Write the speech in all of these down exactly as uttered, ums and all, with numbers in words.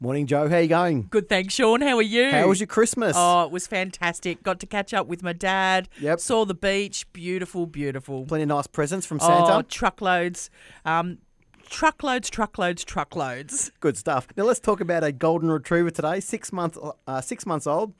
Morning, Joe. How you going? Good, thanks, Sean. How are you? How was your Christmas? Oh, it was fantastic. Got to catch up with my dad. Yep. Saw the beach. Beautiful, beautiful. Plenty of nice presents from Santa. Oh, truckloads. Um, truckloads, truckloads, truckloads. Good stuff. Now let's talk about a golden retriever today. Six months, uh, six months old,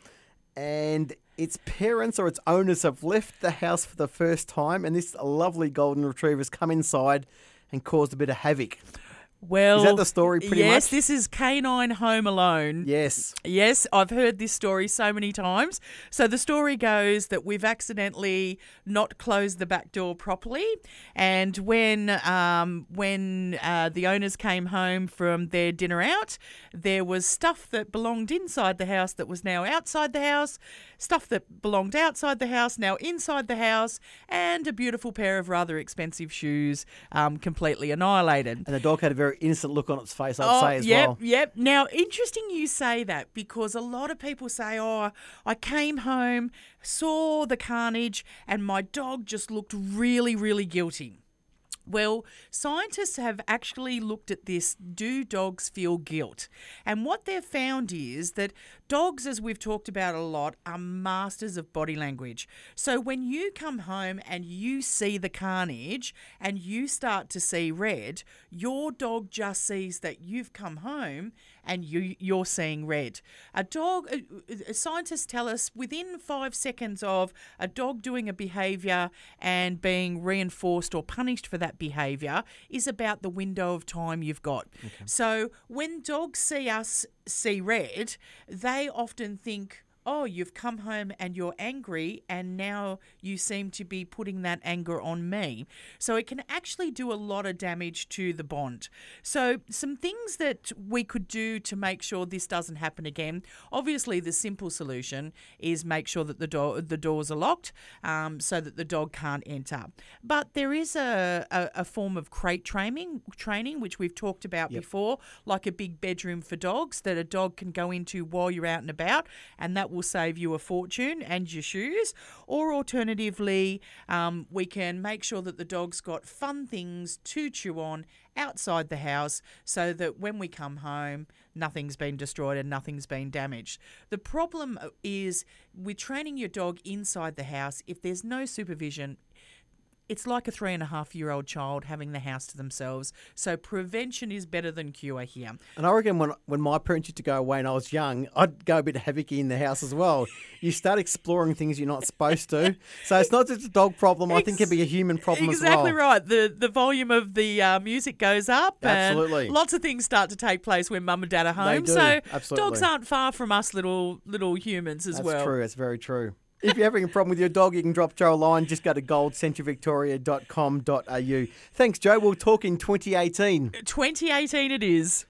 and its parents or its owners have left the house for the first time, and this lovely golden retriever has come inside and caused a bit of havoc. Well, is that the story pretty yes, much? Yes, this is Canine Home Alone. Yes. Yes, I've heard this story so many times. So the story goes that we've accidentally not closed the back door properly, and when um, when uh, the owners came home from their dinner out, there was stuff that belonged inside the house that was now outside the house, stuff that belonged outside the house now inside the house, and a beautiful pair of rather expensive shoes um, completely annihilated. And the dog had a very innocent look on its face, I'd oh, say as yep, well. Yep. Now, interesting you say that, because a lot of people say, oh, I came home, saw the carnage, and my dog just looked really, really guilty. Well, scientists have actually looked at this, do dogs feel guilt? And what they've found is that dogs, as we've talked about a lot, are masters of body language. So when you come home and you see the carnage and you start to see red, your dog just sees that you've come home and you, you're seeing red. A dog, uh, scientists tell us within five seconds of a dog doing a behaviour and being reinforced or punished for that behaviour is about the window of time you've got. Okay. So when dogs see us see red, they often think, oh, you've come home and you're angry and now you seem to be putting that anger on me. So it can actually do a lot of damage to the bond. So some things that we could do to make sure this doesn't happen again. Obviously, the simple solution is make sure that the door the doors are locked um, so that the dog can't enter. But there is a, a, a form of crate training, training, which we've talked about yep. before, like a big bedroom for dogs that a dog can go into while you're out and about, and that will save you a fortune and your shoes. Or alternatively, um, we can make sure that the dog's got fun things to chew on outside the house so that when we come home, nothing's been destroyed and nothing's been damaged. The problem is with training your dog inside the house, if there's no supervision, it's like a three and a half year old child having the house to themselves. So prevention is better than cure here. And I reckon when when my parents used to go away and I was young, I'd go a bit havocy in the house as well. You start exploring things you're not supposed to. So it's not just a dog problem. I think it can be a human problem as well. Exactly right. The the volume of the uh, music goes up. Absolutely. And lots of things start to take place when mum and dad are home. They do. So Absolutely. Dogs aren't far from us little little humans as That's well. That's true. That's very true. If you're having a problem with your dog, you can drop Joe a line. Just go to gold centre victoria dot com dot a u. Thanks, Joe. We'll talk in twenty eighteen. twenty eighteen it is.